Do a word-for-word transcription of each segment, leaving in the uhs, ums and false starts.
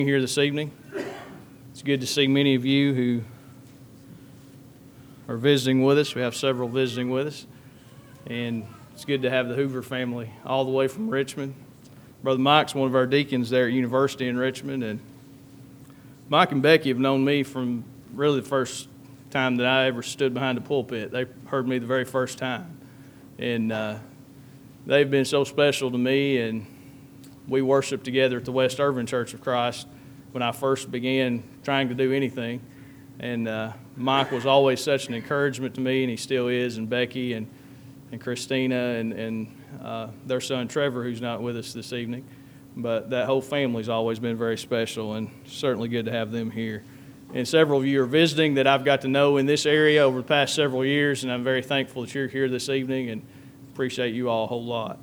Here this evening. It's good to see many of you who are visiting with us. We have several visiting with us, and it's good to have the Hoover family all the way from Richmond. Brother Mike's one of our deacons there at University in Richmond, and Mike and Becky have known me from really the first time that I ever stood behind the pulpit. They heard me the very first time, and uh, they've been so special to me, and we worshiped together at the West Irvin Church of Christ when I first began trying to do anything. And uh, Mike was always such an encouragement to me, and he still is, and Becky and, and Christina and, and uh, their son Trevor, who's not with us this evening. But that whole family's always been very special, and certainly good to have them here. And several of you are visiting that I've got to know in this area over the past several years, and I'm very thankful that you're here this evening and appreciate you all a whole lot.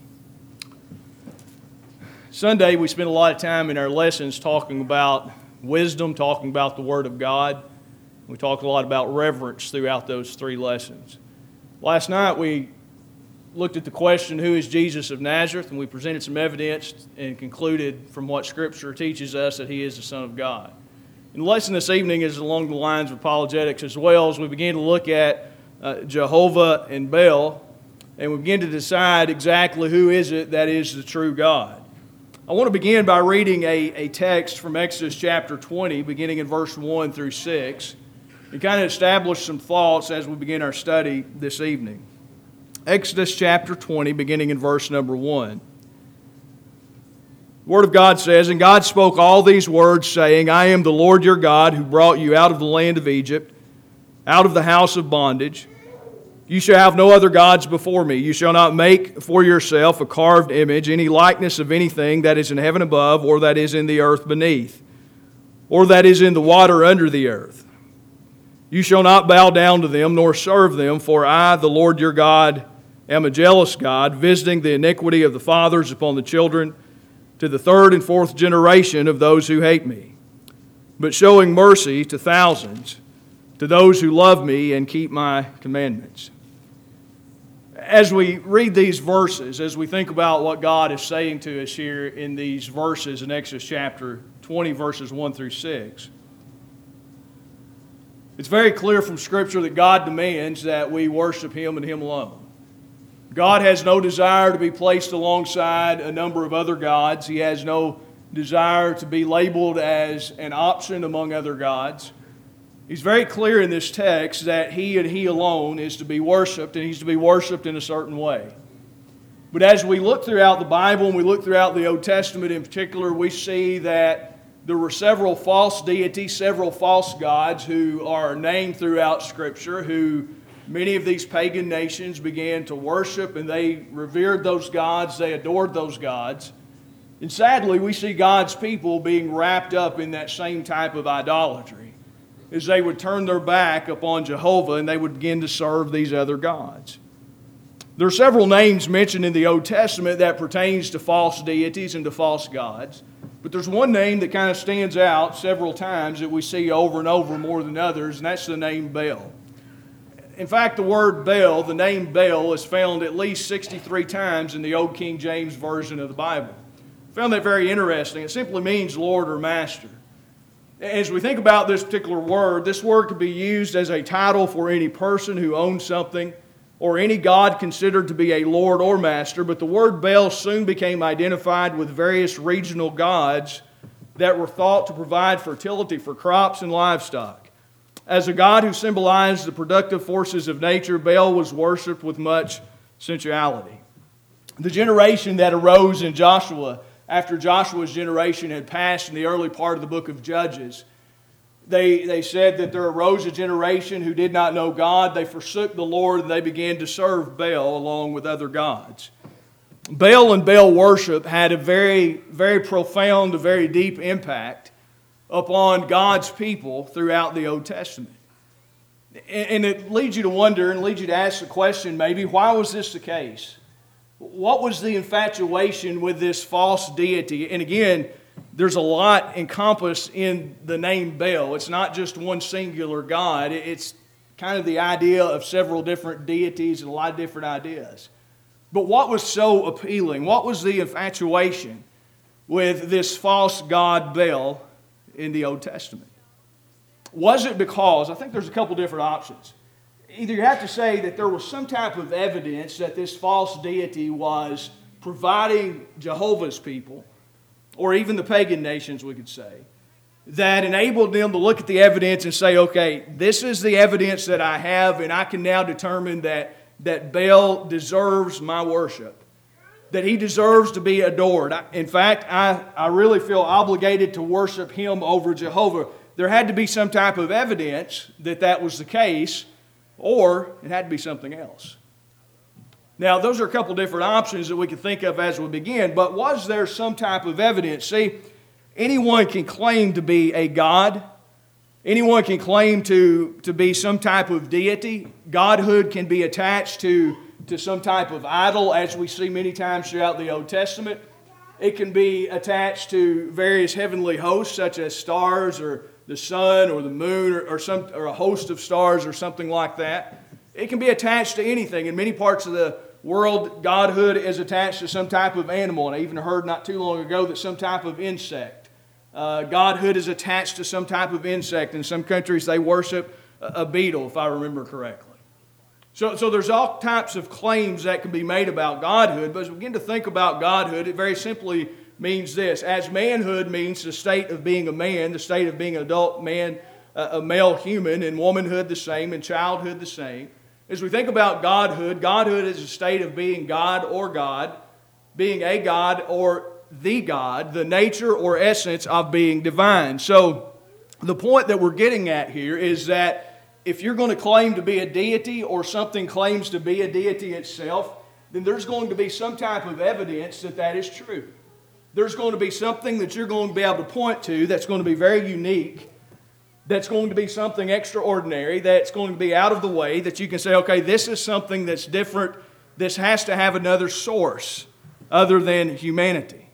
Sunday, we spent a lot of time in our lessons talking about wisdom, talking about the Word of God. We talked a lot about reverence throughout those three lessons. Last night, we looked at the question, who is Jesus of Nazareth? And we presented some evidence and concluded from what Scripture teaches us that He is the Son of God. And the lesson this evening is along the lines of apologetics as well, as we begin to look at uh, Jehovah and Baal, and we begin to decide exactly who is it that is the true God. I want to begin by reading a, a text from Exodus chapter twenty, beginning in verse one through six, and kind of establish some thoughts as we begin our study this evening. Exodus chapter twenty, beginning in verse number one. The Word of God says, "And God spoke all these words, saying, I am the Lord your God, who brought you out of the land of Egypt, out of the house of bondage. You shall have no other gods before me. You shall not make for yourself a carved image, any likeness of anything that is in heaven above, or that is in the earth beneath, or that is in the water under the earth. You shall not bow down to them, nor serve them, for I, the Lord your God, am a jealous God, visiting the iniquity of the fathers upon the children, to the third and fourth generation of those who hate me, but showing mercy to thousands, to those who love me and keep my commandments." As we read these verses, as we think about what God is saying to us here in these verses in Exodus chapter twenty, verses one through six, it's very clear from Scripture that God demands that we worship Him and Him alone. God has no desire to be placed alongside a number of other gods. He has no desire to be labeled as an option among other gods. He's very clear in this text that He and He alone is to be worshiped, and He's to be worshiped in a certain way. But as we look throughout the Bible, and we look throughout the Old Testament in particular, we see that there were several false deities, several false gods who are named throughout Scripture, who many of these pagan nations began to worship, and they revered those gods, they adored those gods. And sadly, we see God's people being wrapped up in that same type of idolatry, as they would turn their back upon Jehovah and they would begin to serve these other gods. There are several names mentioned in the Old Testament that pertains to false deities and to false gods, but there's one name that kind of stands out several times that we see over and over more than others, and that's the name Baal. In fact, the word Baal, the name Baal, is found at least sixty-three times in the Old King James Version of the Bible. I found that very interesting. It simply means Lord or Master. As we think about this particular word, this word could be used as a title for any person who owns something or any god considered to be a lord or master, but the word Baal soon became identified with various regional gods that were thought to provide fertility for crops and livestock. As a god who symbolized the productive forces of nature, Baal was worshipped with much sensuality. The generation that arose in Joshua after Joshua's generation had passed in the early part of the book of Judges, they, they said that there arose a generation who did not know God. They forsook the Lord, and they began to serve Baal along with other gods. Baal and Baal worship had a very, very profound, a very deep impact upon God's people throughout the Old Testament. And it leads you to wonder and leads you to ask the question, maybe, why was this the case? What was the infatuation with this false deity? And again, there's a lot encompassed in the name Baal. It's not just one singular god. It's kind of the idea of several different deities and a lot of different ideas. But what was so appealing? What was the infatuation with this false god Baal in the Old Testament? Was it because, I think there's a couple different options. Either you have to say that there was some type of evidence that this false deity was providing Jehovah's people, or even the pagan nations, we could say, that enabled them to look at the evidence and say, okay, this is the evidence that I have, and I can now determine that, that Baal deserves my worship, that he deserves to be adored. In fact, I, I really feel obligated to worship him over Jehovah. There had to be some type of evidence that that was the case, or it had to be something else. Now, those are a couple different options that we can think of as we begin, but was there some type of evidence? See, anyone can claim to be a god. Anyone can claim to, to be some type of deity. Godhood can be attached to, to some type of idol, as we see many times throughout the Old Testament. It can be attached to various heavenly hosts, such as stars or the sun or the moon or, or, some, or a host of stars or something like that. It can be attached to anything. In many parts of the world, godhood is attached to some type of animal. And I even heard not too long ago that some type of insect. Uh, godhood is attached to some type of insect. In some countries, they worship a, a beetle, if I remember correctly. So, so there's all types of claims that can be made about godhood. But as we begin to think about godhood, it very simply means this. As manhood means the state of being a man, the state of being an adult man, a male human, and womanhood the same, and childhood the same. As we think about godhood, godhood is a state of being God or God, being a God or the God, the nature or essence of being divine. So the point that we're getting at here is that if you're going to claim to be a deity or something claims to be a deity itself, then there's going to be some type of evidence that that is true. There's going to be something that you're going to be able to point to that's going to be very unique, that's going to be something extraordinary, that's going to be out of the way, that you can say, okay, this is something that's different. This has to have another source other than humanity.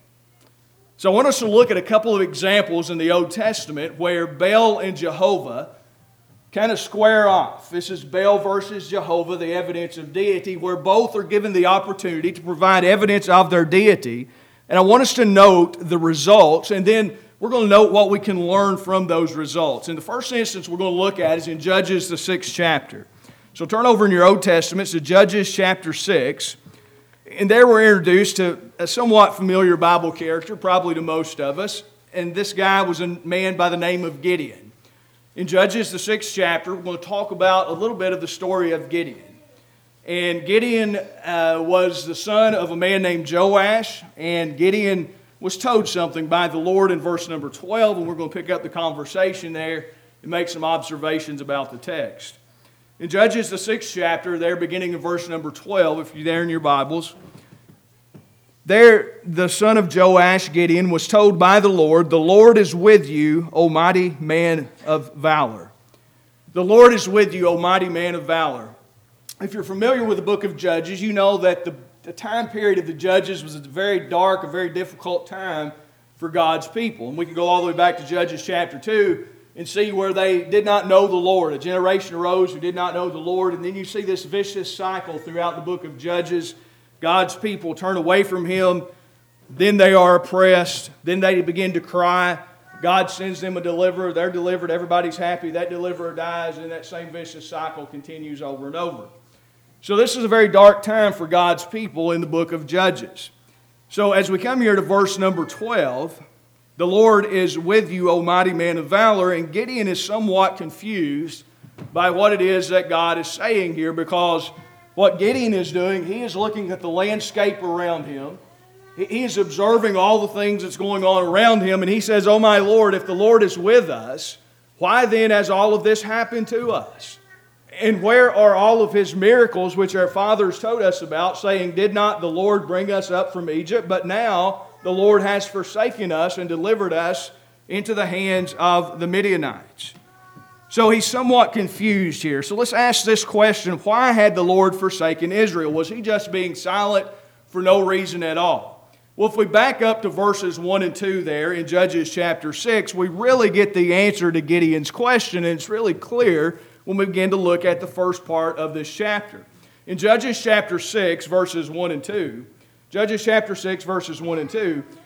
So I want us to look at a couple of examples in the Old Testament where Baal and Jehovah kind of square off. This is Baal versus Jehovah, the evidence of deity, where both are given the opportunity to provide evidence of their deity. And I want us to note the results, and then we're going to note what we can learn from those results. In the first instance we're going to look at is in Judges, the sixth chapter. So turn over in your Old Testament to Judges chapter six. And there we're introduced to a somewhat familiar Bible character, probably to most of us. And this guy was a man by the name of Gideon. In Judges, the sixth chapter, we're going to talk about a little bit of the story of Gideon. And Gideon uh, was the son of a man named Joash. And Gideon was told something by the Lord in verse number twelve. And we're going to pick up the conversation there and make some observations about the text. In Judges, the sixth chapter, there beginning in verse number twelve, if you're there in your Bibles, there the son of Joash, Gideon, was told by the Lord, "The Lord is with you, O mighty man of valor." The Lord is with you, O mighty man of valor. If you're familiar with the book of Judges, you know that the, the time period of the Judges was a very dark, a very difficult time for God's people. And we can go all the way back to Judges chapter two and see where they did not know the Lord. A generation arose who did not know the Lord. And then you see this vicious cycle throughout the book of Judges. God's people turn away from Him. Then they are oppressed. Then they begin to cry. God sends them a deliverer. They're delivered. Everybody's happy. That deliverer dies. And that same vicious cycle continues over and over. So this is a very dark time for God's people in the book of Judges. So as we come here to verse number twelve, the Lord is with you, O mighty man of valor. And Gideon is somewhat confused by what it is that God is saying here, because what Gideon is doing, he is looking at the landscape around him. He is observing all the things that's going on around him. And he says, "Oh my Lord, if the Lord is with us, why then has all of this happened to us? And where are all of His miracles which our fathers told us about, saying, did not the Lord bring us up from Egypt? But now the Lord has forsaken us and delivered us into the hands of the Midianites." So he's somewhat confused here. So let's ask this question: why had the Lord forsaken Israel? Was He just being silent for no reason at all? Well, if we back up to verses one and two there in Judges chapter six, we really get the answer to Gideon's question, and it's really clear when we begin to look at the first part of this chapter. In Judges chapter six, verses one and two, Judges chapter six, verses one and two,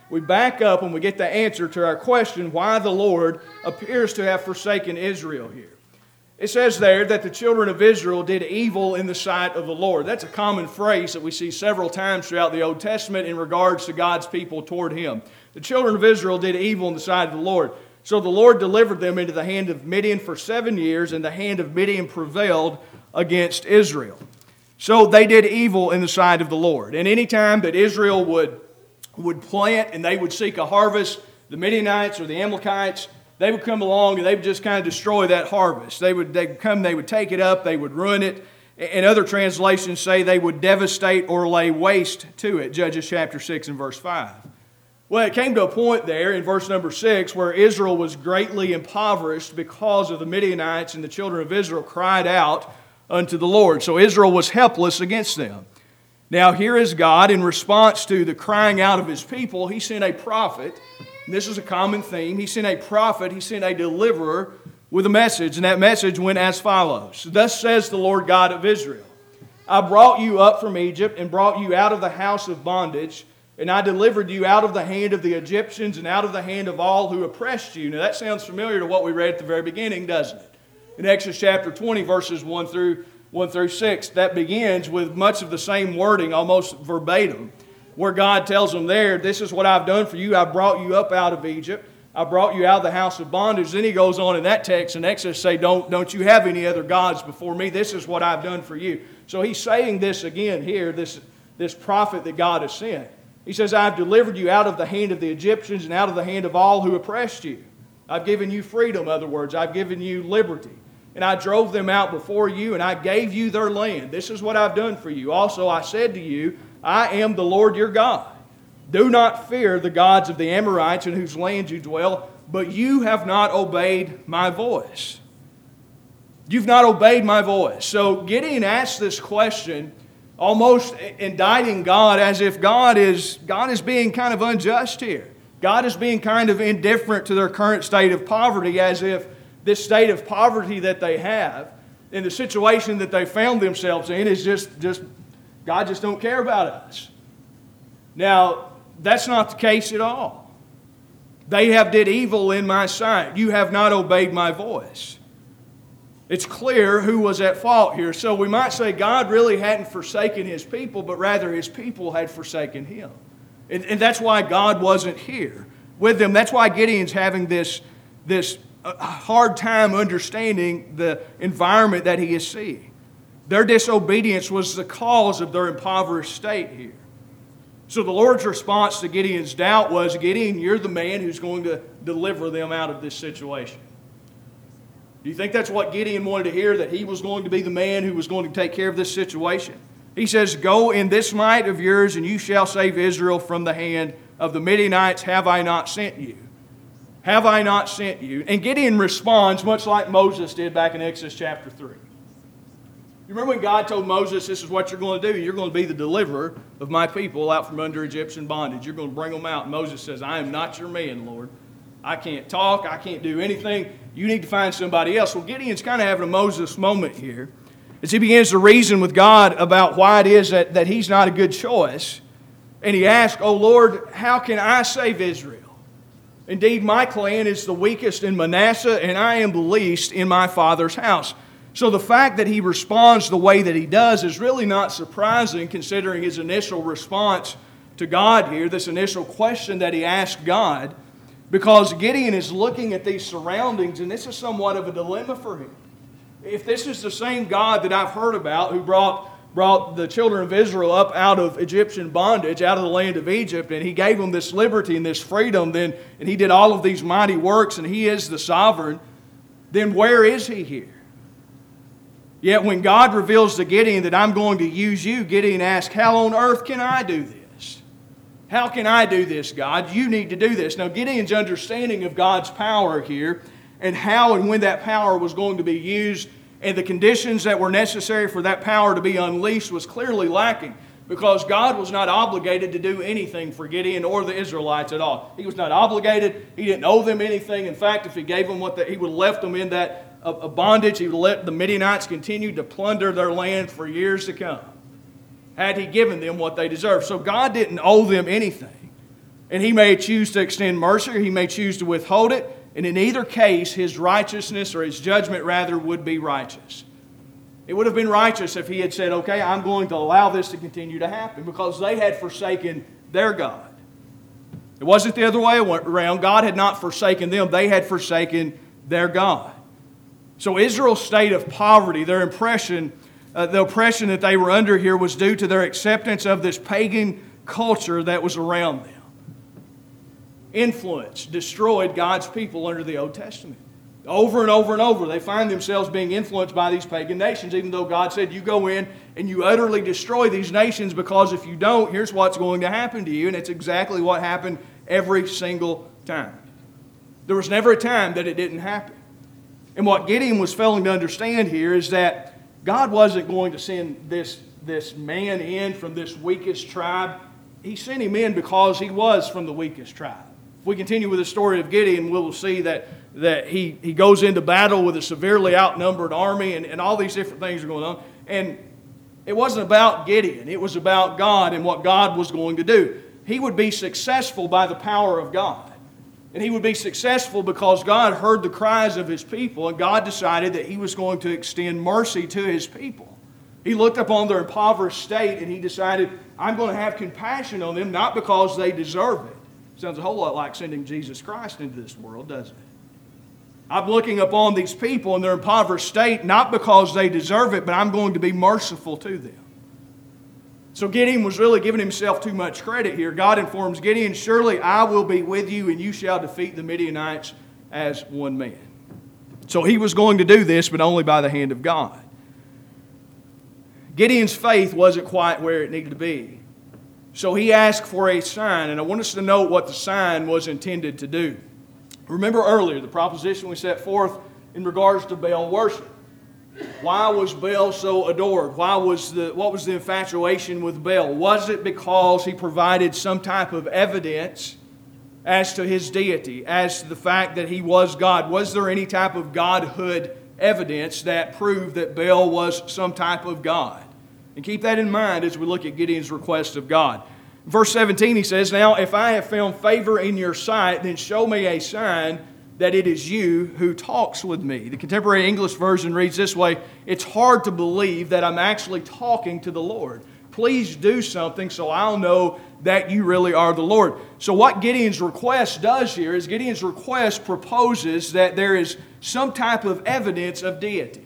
we back up and we get the answer to our question why the Lord appears to have forsaken Israel here. It says there that the children of Israel did evil in the sight of the Lord. That's a common phrase that we see several times throughout the Old Testament in regards to God's people toward Him. The children of Israel did evil in the sight of the Lord. So the Lord delivered them into the hand of Midian for seven years, and the hand of Midian prevailed against Israel. So they did evil in the sight of the Lord. And any time that Israel would, would plant and they would seek a harvest, the Midianites or the Amalekites, they would come along and they would just kind of destroy that harvest. They would they'd come, they would take it up, they would ruin it. And other translations say they would devastate or lay waste to it. Judges chapter six and verse five. Well, it came to a point there in verse number six where Israel was greatly impoverished because of the Midianites, and the children of Israel cried out unto the Lord. So Israel was helpless against them. Now here is God in response to the crying out of His people. He sent a prophet. And this is a common theme. He sent a prophet, He sent a deliverer with a message, and that message went as follows. Thus says the Lord God of Israel, I brought you up from Egypt and brought you out of the house of bondage, and I delivered you out of the hand of the Egyptians and out of the hand of all who oppressed you. Now that sounds familiar to what we read at the very beginning, doesn't it? In Exodus chapter twenty, verses one through one through six, that begins with much of the same wording, almost verbatim, where God tells them there, this is what I've done for you. I brought you up out of Egypt. I brought you out of the house of bondage. Then He goes on in that text in Exodus say, don't, don't you have any other gods before me. This is what I've done for you. So He's saying this again here, this, this prophet that God has sent. He says, I've delivered you out of the hand of the Egyptians and out of the hand of all who oppressed you. I've given you freedom, in other words. I've given you liberty. And I drove them out before you, and I gave you their land. This is what I've done for you. Also, I said to you, I am the Lord your God. Do not fear the gods of the Amorites in whose land you dwell, but you have not obeyed my voice. You've not obeyed my voice. So Gideon asked this question, almost indicting God as if God is, God is being kind of unjust here. God is being kind of indifferent to their current state of poverty, as if this state of poverty that they have and the situation that they found themselves in is just, just God just don't care about us. Now, that's not the case at all. They have did evil in my sight. You have not obeyed my voice. It's clear who was at fault here. So we might say God really hadn't forsaken His people, but rather His people had forsaken Him. And, and that's why God wasn't here with them. That's why Gideon's having this, this hard time understanding the environment that he is seeing. Their disobedience was the cause of their impoverished state here. So the Lord's response to Gideon's doubt was, Gideon, you're the man who's going to deliver them out of this situation. Do you think that's what Gideon wanted to hear, that he was going to be the man who was going to take care of this situation? He says, go in this might of yours, and you shall save Israel from the hand of the Midianites. Have I not sent you? Have I not sent you? And Gideon responds much like Moses did back in Exodus chapter three. You remember when God told Moses, this is what you're going to do? You're going to be the deliverer of my people out from under Egyptian bondage. You're going to bring them out. And Moses says, I am not your man, Lord. I can't talk. I can't do anything. You need to find somebody else. Well, Gideon's kind of having a Moses moment here as he begins to reason with God about why it is that, that he's not a good choice. And he asks, oh Lord, how can I save Israel? Indeed, my clan is the weakest in Manasseh, and I am the least in my father's house. So the fact that he responds the way that he does is really not surprising, considering his initial response to God here, this initial question that he asked God, because Gideon is looking at these surroundings, and this is somewhat of a dilemma for him. If this is the same God that I've heard about who brought brought the children of Israel up out of Egyptian bondage, out of the land of Egypt, and He gave them this liberty and this freedom, then, and He did all of these mighty works, and He is the sovereign, then where is He here? Yet when God reveals to Gideon that I'm going to use you, Gideon asks, how on earth can I do this? How can I do this, God? You need to do this. Now, Gideon's understanding of God's power here and how and when that power was going to be used and the conditions that were necessary for that power to be unleashed was clearly lacking, because God was not obligated to do anything for Gideon or the Israelites at all. He was not obligated. He didn't owe them anything. In fact, if He gave them what they, He would have left them in that uh, bondage. He would have let the Midianites continue to plunder their land for years to come, had He given them what they deserved. So God didn't owe them anything. And he may choose to extend mercy, or he may choose to withhold it. And in either case, his righteousness, or his judgment rather, would be righteous. It would have been righteous if he had said, okay, I'm going to allow this to continue to happen, because they had forsaken their God. It wasn't the other way around. God had not forsaken them. They had forsaken their God. So Israel's state of poverty, their impression, uh, the oppression that they were under here was due to their acceptance of this pagan culture that was around them. Influence destroyed God's people under the Old Testament. Over and over and over, they find themselves being influenced by these pagan nations, even though God said, you go in and you utterly destroy these nations, because if you don't, here's what's going to happen to you. And it's exactly what happened every single time. There was never a time that it didn't happen. And what Gideon was failing to understand here is that God wasn't going to send this, this man in from this weakest tribe. He sent him in because he was from the weakest tribe. If we continue with the story of Gideon, we will see that, that he, he goes into battle with a severely outnumbered army, and, and all these different things are going on. And it wasn't about Gideon. It was about God and what God was going to do. He would be successful by the power of God. And he would be successful because God heard the cries of his people, and God decided that he was going to extend mercy to his people. He looked upon their impoverished state, and he decided, I'm going to have compassion on them, not because they deserve it. Sounds a whole lot like sending Jesus Christ into this world, doesn't it? I'm looking upon these people in their impoverished state, not because they deserve it, but I'm going to be merciful to them. So Gideon was really giving himself too much credit here. God informs Gideon, surely I will be with you, and you shall defeat the Midianites as one man. So he was going to do this, but only by the hand of God. Gideon's faith wasn't quite where it needed to be. So he asked for a sign, and I want us to note what the sign was intended to do. Remember earlier the proposition we set forth in regards to Baal worship. Why was Baal so adored? Why was the, what was the infatuation with Baal? Was it because he provided some type of evidence as to his deity, as to the fact that he was God? Was there any type of godhood evidence that proved that Baal was some type of God? And keep that in mind as we look at Gideon's request of God. Verse seventeen, he says, now if I have found favor in your sight, then show me a sign that it is you who talks with me. The Contemporary English Version reads this way, it's hard to believe that I'm actually talking to the Lord. Please do something so I'll know that you really are the Lord. So what Gideon's request does here is Gideon's request proposes that there is some type of evidence of deity.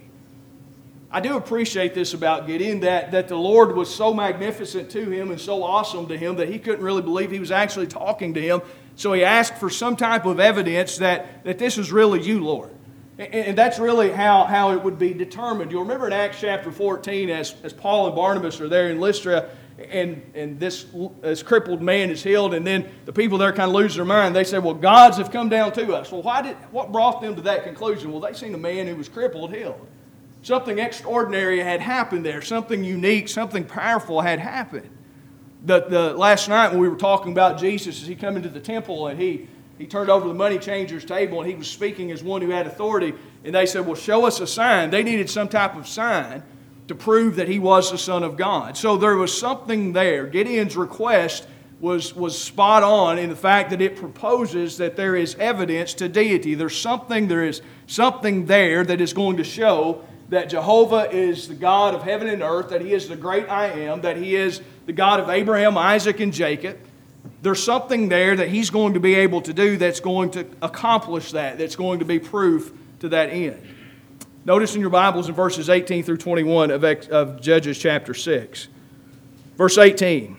I do appreciate this about Gideon, that, that the Lord was so magnificent to him and so awesome to him that he couldn't really believe he was actually talking to him. So he asked for some type of evidence that, that this is really you, Lord. And, and that's really how, how it would be determined. You'll remember in Acts chapter fourteen, as, as Paul and Barnabas are there in Lystra, and, and this, this crippled man is healed, and then the people there kind of lose their mind. They say, well, gods have come down to us. Well, why did what brought them to that conclusion? Well, they seen a man who was crippled healed. Something extraordinary had happened there. Something unique, something powerful had happened. The, the last night when we were talking about Jesus, as he come into the temple and he, he turned over the money changer's table and he was speaking as one who had authority, and they said, well, show us a sign. They needed some type of sign to prove that he was the Son of God. So there was something there. Gideon's request was, was spot on in the fact that it proposes that there is evidence to deity. There's something, there is something there that is going to show that Jehovah is the God of heaven and earth, that he is the great I am, that he is the God of Abraham, Isaac, and Jacob. There's something there that he's going to be able to do that's going to accomplish that, that's going to be proof to that end. Notice in your Bibles in verses eighteen through twenty-one of, of Judges chapter six. Verse eighteen.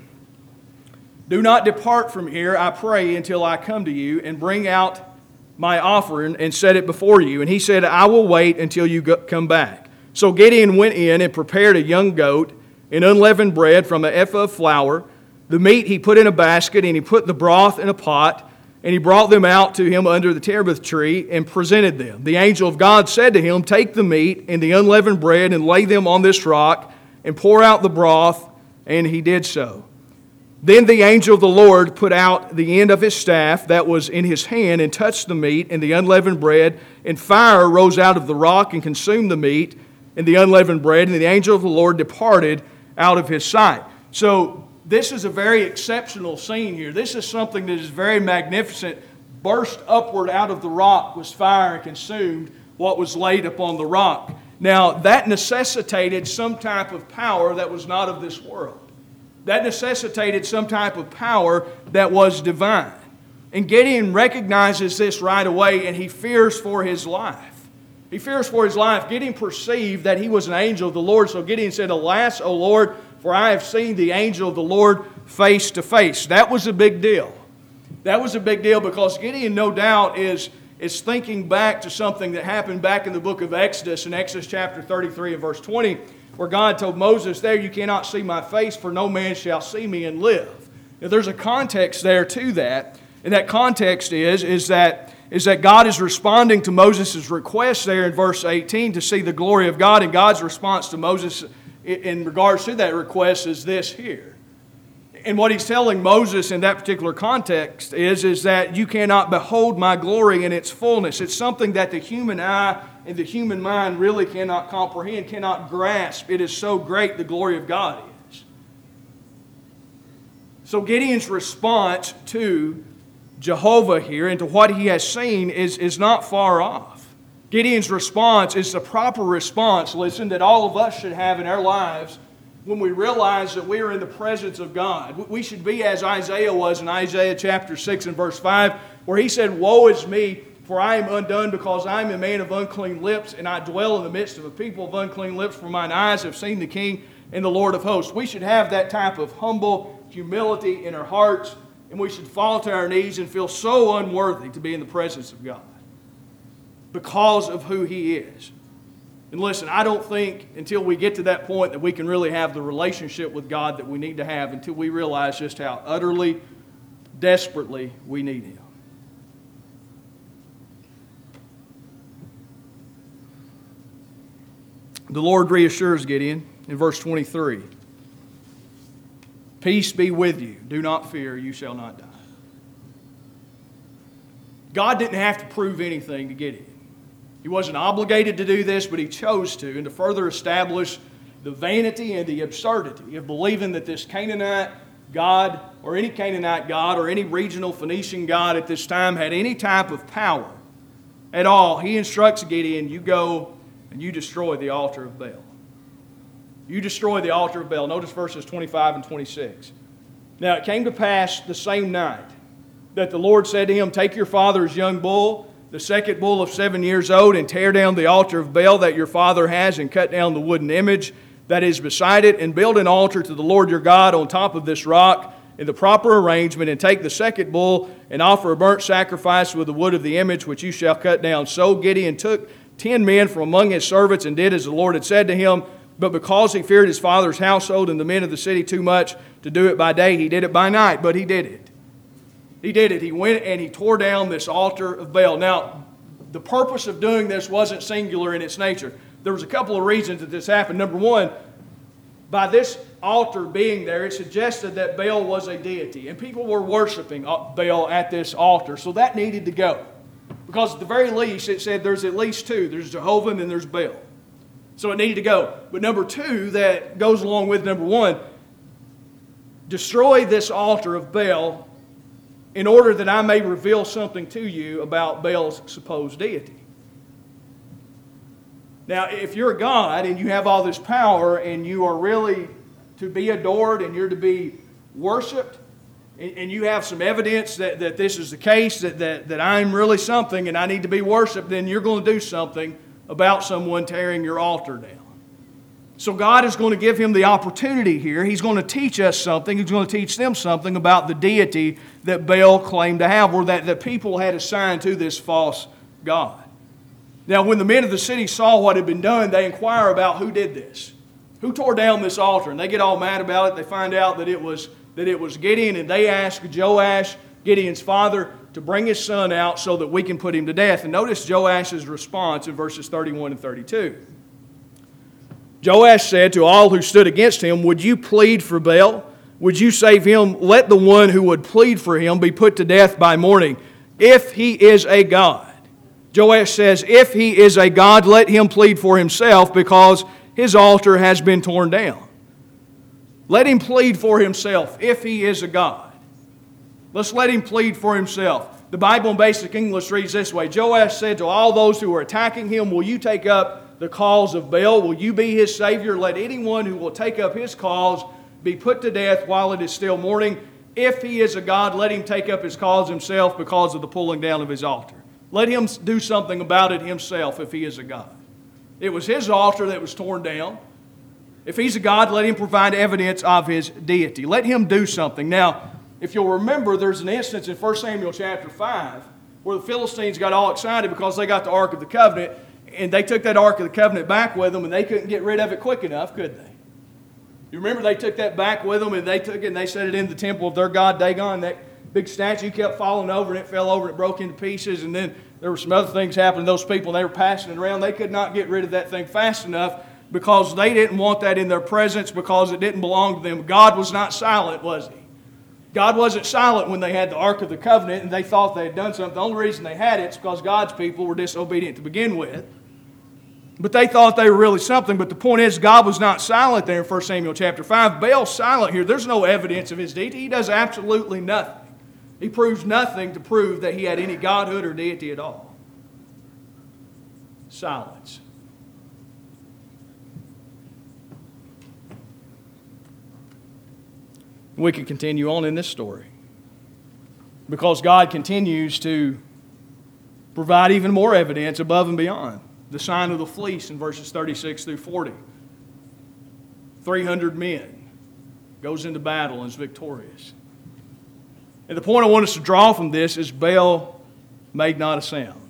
Do not depart from here, I pray, until I come to you and bring out my offering and set it before you. And he said, I will wait until you go, come back. So Gideon went in and prepared a young goat and unleavened bread from an ephah of flour. The meat he put in a basket, and he put the broth in a pot, and he brought them out to him under the terebinth tree and presented them. The angel of God said to him, take the meat and the unleavened bread and lay them on this rock and pour out the broth, and he did so. Then the angel of the Lord put out the end of his staff that was in his hand and touched the meat and the unleavened bread, and fire rose out of the rock and consumed the meat and the unleavened bread, and the angel of the Lord departed out of his sight. So this is a very exceptional scene here. This is something that is very magnificent. Burst upward out of the rock was fire and consumed what was laid upon the rock. Now, that necessitated some type of power that was not of this world. That necessitated some type of power that was divine. And Gideon recognizes this right away, and he fears for his life. He fears for his life. Gideon perceived that he was an angel of the Lord, so Gideon said, "Alas, O Lord, for I have seen the angel of the Lord face to face." That was a big deal. That was a big deal because Gideon, no doubt, is, is thinking back to something that happened back in the book of Exodus, in Exodus chapter thirty-three and verse twenty, where God told Moses, "There you cannot see my face, for no man shall see me and live." Now, there's a context there to that, and that context is, is, that, is that God is responding to Moses' request there in verse eighteen to see the glory of God, and God's response to Moses in regards to that request is this here. And what he's telling Moses in that particular context is, is that you cannot behold my glory in its fullness. It's something that the human eye and the human mind really cannot comprehend, cannot grasp. It is so great the glory of God is. So Gideon's response to Jehovah here and to what he has seen is, is not far off. Gideon's response is the proper response, listen, that all of us should have in our lives when we realize that we are in the presence of God. We should be as Isaiah was in Isaiah chapter six and verse five, where he said, "Woe is me, for I am undone, because I am a man of unclean lips, and I dwell in the midst of a people of unclean lips, for mine eyes have seen the King and the Lord of hosts." We should have that type of humble humility in our hearts, and we should fall to our knees and feel so unworthy to be in the presence of God because of who He is. And listen, I don't think until we get to that point that we can really have the relationship with God that we need to have until we realize just how utterly, desperately we need Him. The Lord reassures Gideon in verse twenty-three. "Peace be with you. Do not fear. You shall not die." God didn't have to prove anything to Gideon. He wasn't obligated to do this, but he chose to, and to further establish the vanity and the absurdity of believing that this Canaanite god, or any Canaanite god, or any regional Phoenician god at this time had any type of power at all. He instructs Gideon, you go and you destroy the altar of Baal. You destroy the altar of Baal. Notice verses twenty-five and twenty-six. "Now it came to pass the same night that the Lord said to him, Take your father's young bull, the second bull of seven years old, and tear down the altar of Baal that your father has, and cut down the wooden image that is beside it, and build an altar to the Lord your God on top of this rock in the proper arrangement, and take the second bull and offer a burnt sacrifice with the wood of the image which you shall cut down." So Gideon took ten men from among his servants and did as the Lord had said to him. But because he feared his father's household and the men of the city too much to do it by day, he did it by night. But he did it. He did it. He went and he tore down this altar of Baal. Now, the purpose of doing this wasn't singular in its nature. There was a couple of reasons that this happened. Number one, by this altar being there, it suggested that Baal was a deity. And people were worshiping Baal at this altar. So that needed to go. Because at the very least, it said there's at least two. There's Jehovah and then there's Baal. So it needed to go. But number two, that goes along with number one, destroy this altar of Baal in order that I may reveal something to you about Baal's supposed deity. Now, if you're a God and you have all this power and you are really to be adored and you're to be worshiped, and you have some evidence that, that this is the case, that, that, that I'm really something and I need to be worshiped, then you're going to do something about someone tearing your altar down. So God is going to give him the opportunity here. He's going to teach us something. He's going to teach them something about the deity that Baal claimed to have, or that the people had assigned to this false god. Now, when the men of the city saw what had been done, they inquire about who did this. Who tore down this altar? And they get all mad about it. They find out that it was, that it was Gideon, and they ask Joash, Gideon's father, to bring his son out so that we can put him to death. And notice Joash's response in verses thirty-one and thirty-two. Joash said to all who stood against him, "Would you plead for Baal? Would you save him? Let the one who would plead for him be put to death by morning, if he is a god." Joash says, if he is a god, let him plead for himself, because his altar has been torn down. Let him plead for himself if he is a god. Let's let him plead for himself. The Bible in Basic English reads this way. Joash said to all those who were attacking him, will you take up the cause of Baal? Will you be his savior? Let anyone who will take up his cause be put to death while it is still morning. If he is a god, let him take up his cause himself because of the pulling down of his altar. Let him do something about it himself if he is a god. It was his altar that was torn down. If he's a god, let him provide evidence of his deity. Let him do something. Now, if you'll remember, there's an instance in First Samuel chapter five where the Philistines got all excited because they got the Ark of the Covenant, and they took that Ark of the Covenant back with them, and they couldn't get rid of it quick enough, could they? You remember they took that back with them, and they took it and they set it in the temple of their god Dagon. That big statue kept falling over, and it fell over, and it broke into pieces, and then there were some other things happening to those people, and they were passing it around. They could not get rid of that thing fast enough because they didn't want that in their presence because it didn't belong to them. God was not silent, was He? God wasn't silent when they had the Ark of the Covenant and they thought they had done something. The only reason they had it is because God's people were disobedient to begin with. But they thought they were really something. But the point is, God was not silent there in First Samuel chapter five. Baal's silent here. There's no evidence of his deity. He does absolutely nothing. He proves nothing to prove that he had any godhood or deity at all. Silence. We can continue on in this story because God continues to provide even more evidence above and beyond. The sign of the fleece in verses thirty-six through forty. three hundred men goes into battle and is victorious. And the point I want us to draw from this is Baal made not a sound.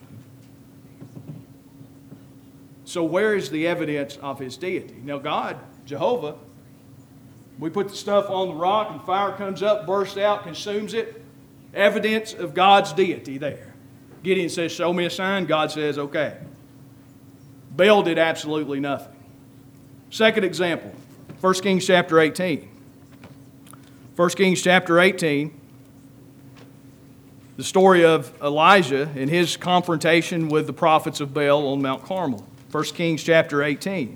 So where is the evidence of his deity? Now God, Jehovah, we put the stuff on the rock and fire comes up, bursts out, consumes it. Evidence of God's deity there. Gideon says, show me a sign. God says, okay. Baal did absolutely nothing. Second example, First Kings chapter eighteen. First Kings chapter eighteen, the story of Elijah and his confrontation with the prophets of Baal on Mount Carmel. First Kings chapter eighteen.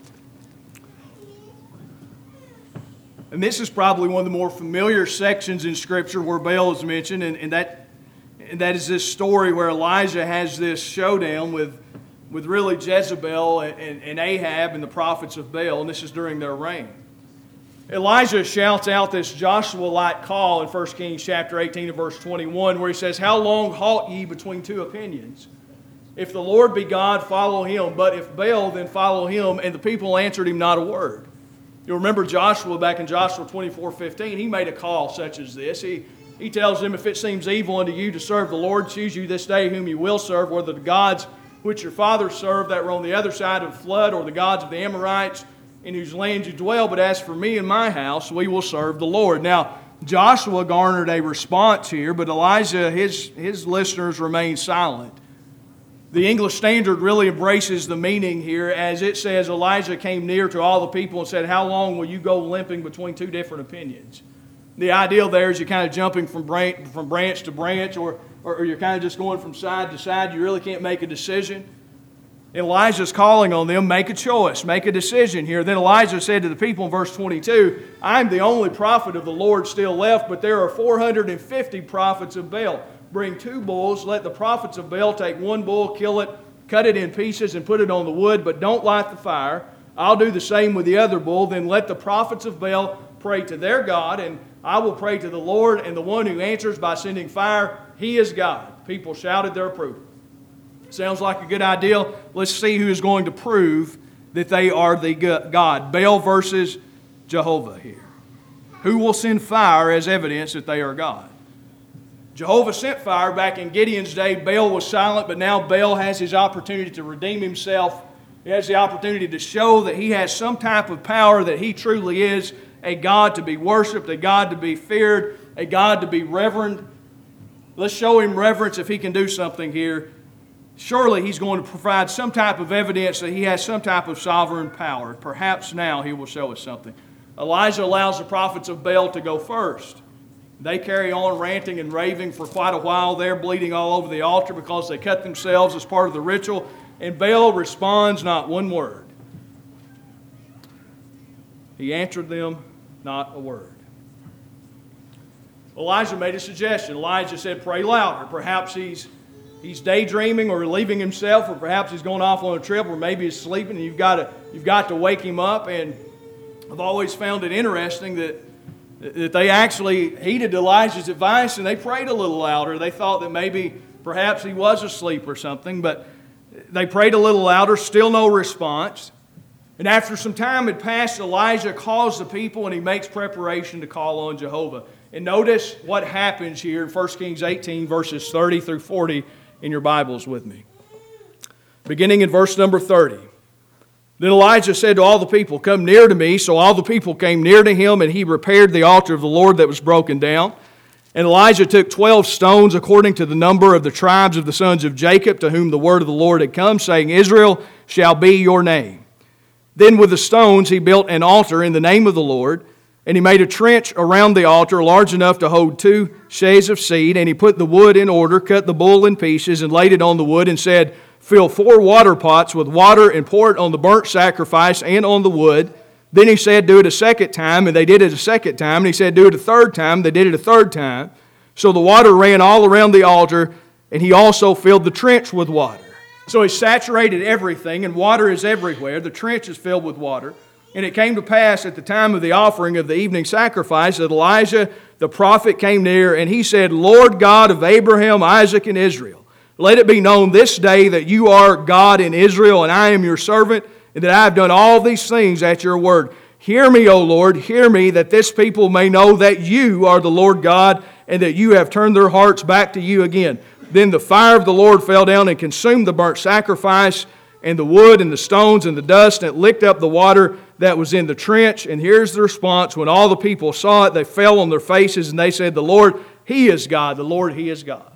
And this is probably one of the more familiar sections in Scripture where Baal is mentioned, and, and, that, and that is this story where Elijah has this showdown with, with really Jezebel and, and, and Ahab and the prophets of Baal, and this is during their reign. Elijah shouts out this Joshua-like call in First Kings chapter eighteen and verse twenty-one where he says, how long halt ye between two opinions? If the Lord be God, follow him, but if Baal, then follow him. And the people answered him not a word. You'll remember Joshua back in Joshua twenty-four fifteen. He made a call such as this. He, he tells them, if it seems evil unto you to serve the Lord, choose you this day whom you will serve, whether the gods which your fathers served that were on the other side of the flood, or the gods of the Amorites in whose land you dwell. But as for me and my house, we will serve the Lord. Now, Joshua garnered a response here, but Elijah, his, his listeners remained silent. The English Standard really embraces the meaning here as it says, Elijah came near to all the people and said, how long will you go limping between two different opinions? The ideal there is you're kind of jumping from branch, from branch to branch, or, or you're kind of just going from side to side. You really can't make a decision. Elijah's calling on them, make a choice, make a decision here. Then Elijah said to the people in verse twenty-two, I'm the only prophet of the Lord still left, but there are four hundred fifty prophets of Baal. Bring two bulls, let the prophets of Baal take one bull, kill it, cut it in pieces, and put it on the wood, but don't light the fire. I'll do the same with the other bull. Then let the prophets of Baal pray to their God, and I will pray to the Lord, and the one who answers by sending fire, he is God. People shouted their approval. Sounds like a good idea. Let's see who is going to prove that they are the God. Baal versus Jehovah here. Who will send fire as evidence that they are God? Jehovah sent fire back in Gideon's day. Baal was silent, but now Baal has his opportunity to redeem himself. He has the opportunity to show that he has some type of power, that he truly is a God to be worshipped, a God to be feared, a God to be reverenced. Let's show him reverence if he can do something here. Surely he's going to provide some type of evidence that he has some type of sovereign power. Perhaps now he will show us something. Elijah allows the prophets of Baal to go first. They carry on ranting and raving for quite a while there, bleeding all over the altar because they cut themselves as part of the ritual. And Baal responds not one word. He answered them Not a word. Elijah made a suggestion. Elijah said, pray louder. Perhaps he's, he's daydreaming or relieving himself, or perhaps he's going off on a trip, or maybe he's sleeping, and you've got to, you've got to wake him up. And I've always found it interesting that, that they actually heeded Elijah's advice and they prayed a little louder. They thought that maybe perhaps he was asleep or something, but they prayed a little louder, still no response. And after some time had passed, Elijah calls the people and he makes preparation to call on Jehovah. And notice what happens here in First Kings eighteen, verses thirty through forty in your Bibles with me. Beginning in verse number thirty. Then Elijah said to all the people, come near to me. So all the people came near to him, and he repaired the altar of the Lord that was broken down. And Elijah took twelve stones according to the number of the tribes of the sons of Jacob, to whom the word of the Lord had come, saying, Israel shall be your name. Then with the stones he built an altar in the name of the Lord, and he made a trench around the altar large enough to hold two sheaves of seed, and he put the wood in order, cut the bull in pieces, and laid it on the wood, and said, fill four water pots with water and pour it on the burnt sacrifice and on the wood. Then he said, do it a second time, and they did it a second time. And he said, do it a third time. They did it a third time. So the water ran all around the altar, and he also filled the trench with water. So he saturated everything, and water is everywhere. The trench is filled with water. And it came to pass at the time of the offering of the evening sacrifice that Elijah the prophet came near, and he said, Lord God of Abraham, Isaac, and Israel, let it be known this day that you are God in Israel, and I am your servant, and that I have done all these things at your word. Hear me, O Lord, hear me, that this people may know that you are the Lord God, and that you have turned their hearts back to you again. Then the fire of the Lord fell down and consumed the burnt sacrifice, and the wood, and the stones, and the dust, and it licked up the water that was in the trench. And here's the response. When all the people saw it, they fell on their faces, and they said, the Lord, He is God. The Lord, He is God.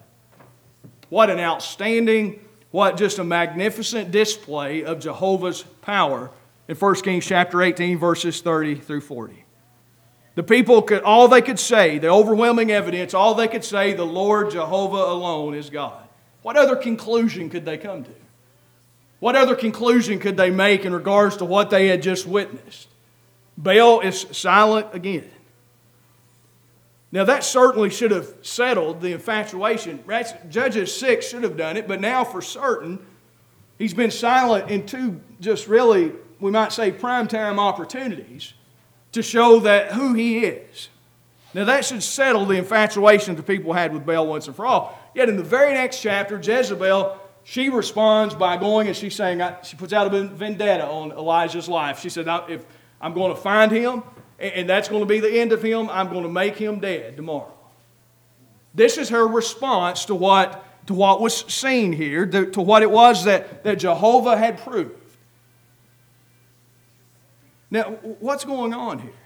What an outstanding, what just a magnificent display of Jehovah's power in First Kings chapter eighteen, verses thirty through forty. The people could, all they could say, the overwhelming evidence, all they could say, the Lord Jehovah alone is God. What other conclusion could they come to? What other conclusion could they make in regards to what they had just witnessed? Baal is silent again. Now that certainly should have settled the infatuation. Judges six should have done it, but now for certain, he's been silent in two just really, we might say, primetime opportunities to show that who he is. Now that should settle the infatuation that the people had with Baal once and for all. Yet in the very next chapter, Jezebel, she responds by going and she's saying, she puts out a vendetta on Elijah's life. She said, if I'm going to find him, and that's going to be the end of him, I'm going to make him dead tomorrow. This is her response to what, to what was seen here, to, to what it was that, that Jehovah had proved. Now, what's going on here?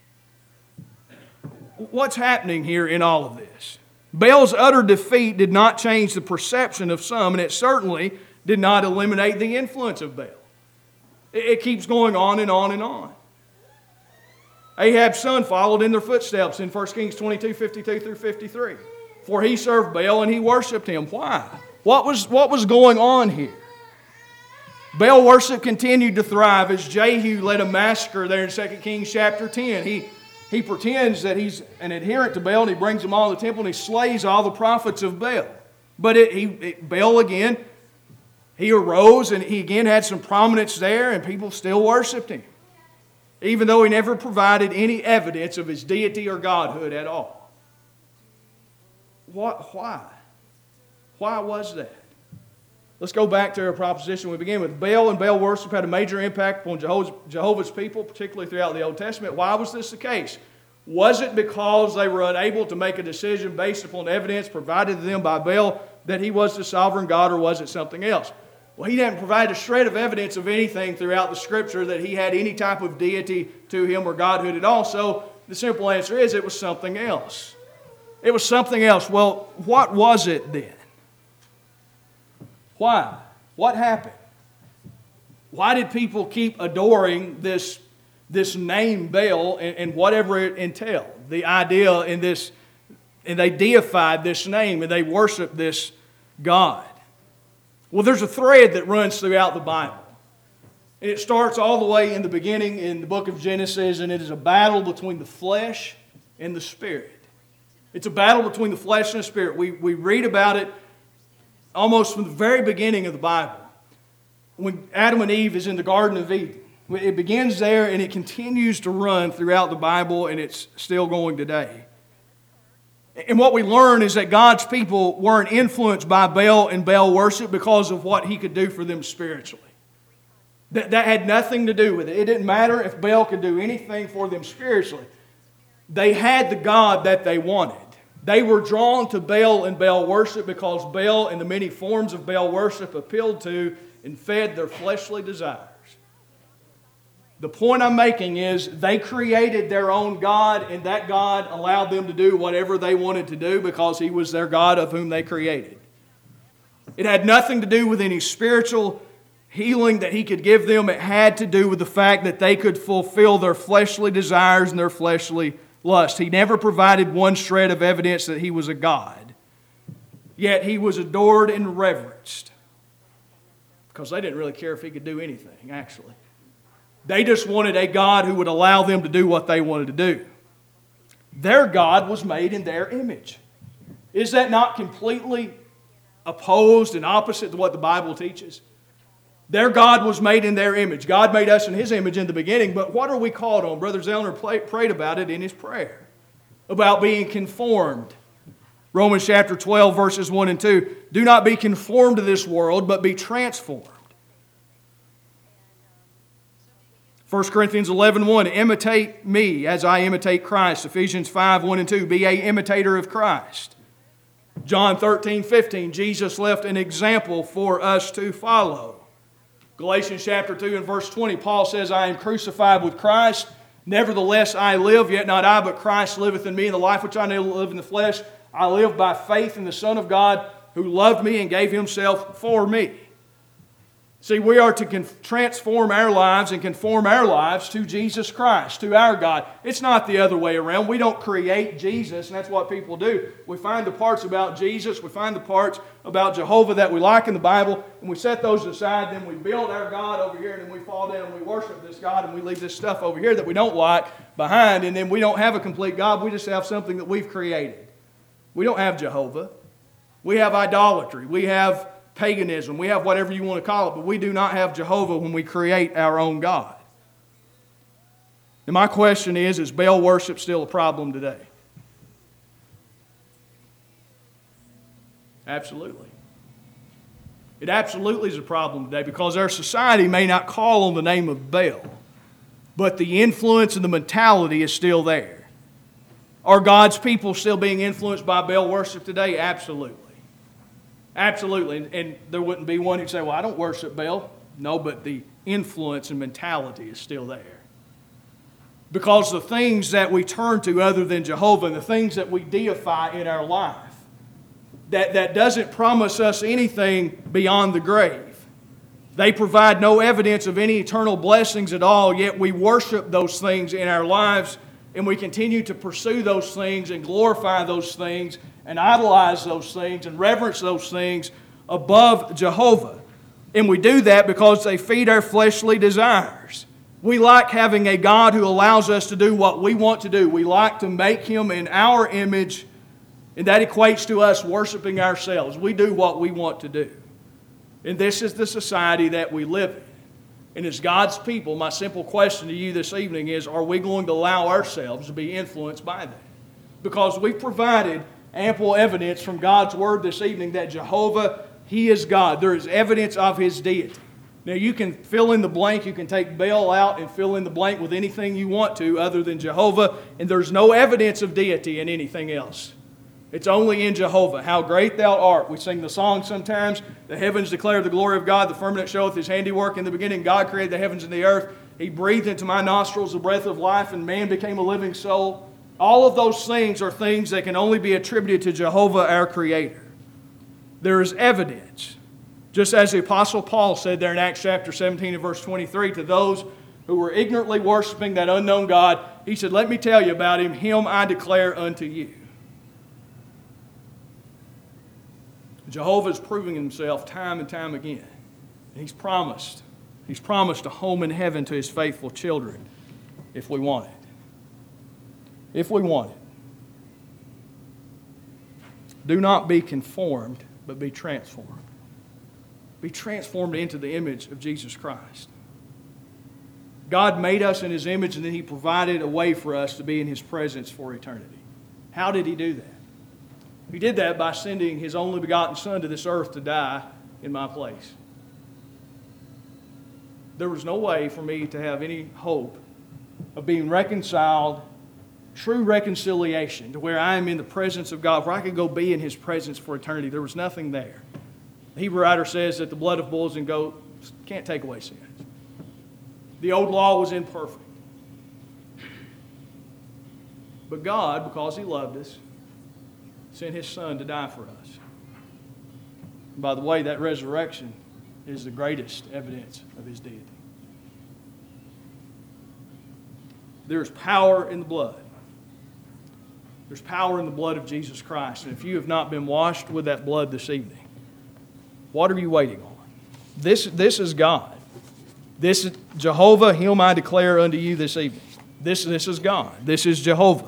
What's happening here in all of this? Baal's utter defeat did not change the perception of some, and it certainly did not eliminate the influence of Baal. It, it keeps going on and on and on. Ahab's son followed in their footsteps in First Kings twenty-two, fifty-two through fifty-three. For he served Baal and he worshipped him. Why? What was, what was going on here? Baal worship continued to thrive as Jehu led a massacre there in Second Kings chapter ten. He, he pretends that he's an adherent to Baal, and he brings them all to the temple and he slays all the prophets of Baal. But it, he, it, Baal again, he arose and he again had some prominence there, and people still worshipped him, even though he never provided any evidence of his deity or godhood at all. What, why? Why was that? Let's go back to our proposition we began with. Baal and Baal worship had a major impact upon Jehovah's, Jehovah's people, particularly throughout the Old Testament. Why was this the case? Was it because they were unable to make a decision based upon evidence provided to them by Baal that he was the sovereign God, or was it something else? Well, he didn't provide a shred of evidence of anything throughout the Scripture that he had any type of deity to him or godhood at all. So the simple answer is it was something else. It was something else. Well, what was it then? Why? What happened? Why did people keep adoring this, this name Baal and, and whatever it entailed? The idea in this, and they deified this name and they worshiped this God. Well, there's a thread that runs throughout the Bible. And it starts all the way in the beginning in the book of Genesis, and it is a battle between the flesh and the spirit. It's a battle between the flesh and the spirit. We, we read about it almost from the very beginning of the Bible. When Adam and Eve is in the Garden of Eden. It begins there and it continues to run throughout the Bible, and it's still going today. And what we learn is that God's people weren't influenced by Baal and Baal worship because of what he could do for them spiritually. That, that had nothing to do with it. It didn't matter if Baal could do anything for them spiritually. They had the God that they wanted. They were drawn to Baal and Baal worship because Baal and the many forms of Baal worship appealed to and fed their fleshly desires. The point I'm making is they created their own God, and that God allowed them to do whatever they wanted to do because He was their God of whom they created. It had nothing to do with any spiritual healing that He could give them. It had to do with the fact that they could fulfill their fleshly desires and their fleshly lust. He never provided one shred of evidence that He was a God. Yet He was adored and reverenced because they didn't really care if He could do anything, actually. They just wanted a God who would allow them to do what they wanted to do. Their God was made in their image. Is that not completely opposed and opposite to what the Bible teaches? Their God was made in their image. God made us in His image in the beginning, but what are we called on? Brother Zellner prayed about it in his prayer, about being conformed. Romans chapter twelve, verses one and two. Do not be conformed to this world, but be transformed. First Corinthians eleven one, imitate me as I imitate Christ. Ephesians five one and two, be an imitator of Christ. John thirteen fifteen, Jesus left an example for us to follow. Galatians chapter two and verse twenty, Paul says, I am crucified with Christ. Nevertheless I live, yet not I, but Christ liveth in me. In the life which I now live in the flesh, I live by faith in the Son of God, who loved me and gave Himself for me. See, we are to con- transform our lives and conform our lives to Jesus Christ, to our God. It's not the other way around. We don't create Jesus, and that's what people do. We find the parts about Jesus, we find the parts about Jehovah that we like in the Bible, and we set those aside, then we build our God over here, and then we fall down and we worship this God, and we leave this stuff over here that we don't like behind, and then we don't have a complete God. We just have something that we've created. We don't have Jehovah. We have idolatry. We have paganism. We have whatever you want to call it, but we do not have Jehovah when we create our own God. And my question is, is Baal worship still a problem today? Absolutely. It absolutely is a problem today because our society may not call on the name of Baal, but the influence and the mentality is still there. Are God's people still being influenced by Baal worship today? Absolutely. Absolutely. And, and there wouldn't be one who'd say, well, I don't worship Baal. No, but the influence and mentality is still there. Because the things that we turn to other than Jehovah and the things that we deify in our life, that, that doesn't promise us anything beyond the grave. They provide no evidence of any eternal blessings at all, yet we worship those things in our lives, and we continue to pursue those things and glorify those things and idolize those things and reverence those things above Jehovah. And we do that because they feed our fleshly desires. We like having a God who allows us to do what we want to do. We like to make Him in our image, and that equates to us worshiping ourselves. We do what we want to do. And this is the society that we live in. And as God's people, my simple question to you this evening is, are we going to allow ourselves to be influenced by that? Because we've provided ample evidence from God's Word this evening that Jehovah, He is God. There is evidence of His deity. Now you can fill in the blank, you can take Baal out and fill in the blank with anything you want to other than Jehovah, and there's no evidence of deity in anything else. It's only in Jehovah. How great Thou art. We sing the song sometimes. The heavens declare the glory of God. The firmament showeth His handiwork. In the beginning God created the heavens and the earth. He breathed into my nostrils the breath of life, and man became a living soul. All of those things are things that can only be attributed to Jehovah, our Creator. There is evidence. Just as the Apostle Paul said there in Acts chapter seventeen and verse twenty-three, to those who were ignorantly worshiping that unknown God, he said, let me tell you about Him. Him I declare unto you. Jehovah is proving Himself time and time again. He's promised He's promised a home in heaven to His faithful children if we want it. If we want it. Do not be conformed, but be transformed. Be transformed into the image of Jesus Christ. God made us in His image, and then He provided a way for us to be in His presence for eternity. How did He do that? He did that by sending His only begotten Son to this earth to die in my place. There was no way for me to have any hope of being reconciled, true reconciliation, to where I am in the presence of God, where I could go be in His presence for eternity. There was nothing there. The Hebrew writer says that the blood of bulls and goats can't take away sins. The old law was imperfect. But God, because He loved us, sent His Son to die for us. And by the way, that resurrection is the greatest evidence of His deity. There's power in the blood. There's power in the blood of Jesus Christ. And if you have not been washed with that blood this evening, what are you waiting on? This, this is God. This is Jehovah, Him I declare unto you this evening. This, this is God. This is Jehovah.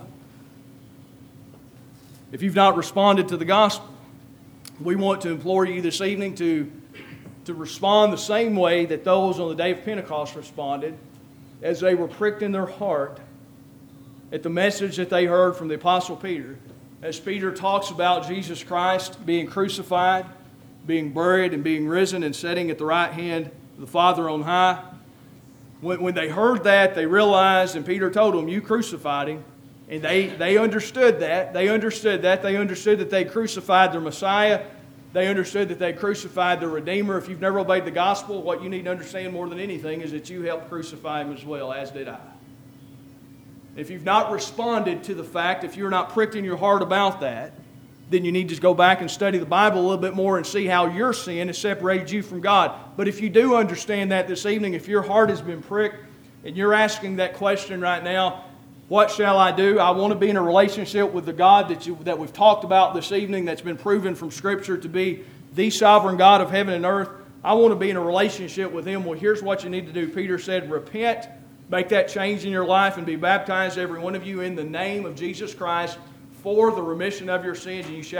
If you've not responded to the gospel, we want to implore you this evening to, to respond the same way that those on the day of Pentecost responded, as they were pricked in their heart at the message that they heard from the Apostle Peter. As Peter talks about Jesus Christ being crucified, being buried, and being risen and sitting at the right hand of the Father on high. When, when they heard that, they realized, and Peter told them, you crucified Him. And they, they understood that. They understood that. They understood that they crucified their Messiah. They understood that they crucified their Redeemer. If you've never obeyed the gospel, what you need to understand more than anything is that you helped crucify Him as well, as did I. If you've not responded to the fact, if you're not pricked in your heart about that, then you need to go back and study the Bible a little bit more and see how your sin has separated you from God. But if you do understand that this evening, if your heart has been pricked and you're asking that question right now, what shall I do? I want to be in a relationship with the God that, you, that we've talked about this evening, that's been proven from Scripture to be the sovereign God of heaven and earth. I want to be in a relationship with Him. Well, here's what you need to do. Peter said, repent, make that change in your life, and be baptized, every one of you, in the name of Jesus Christ for the remission of your sins, and you shall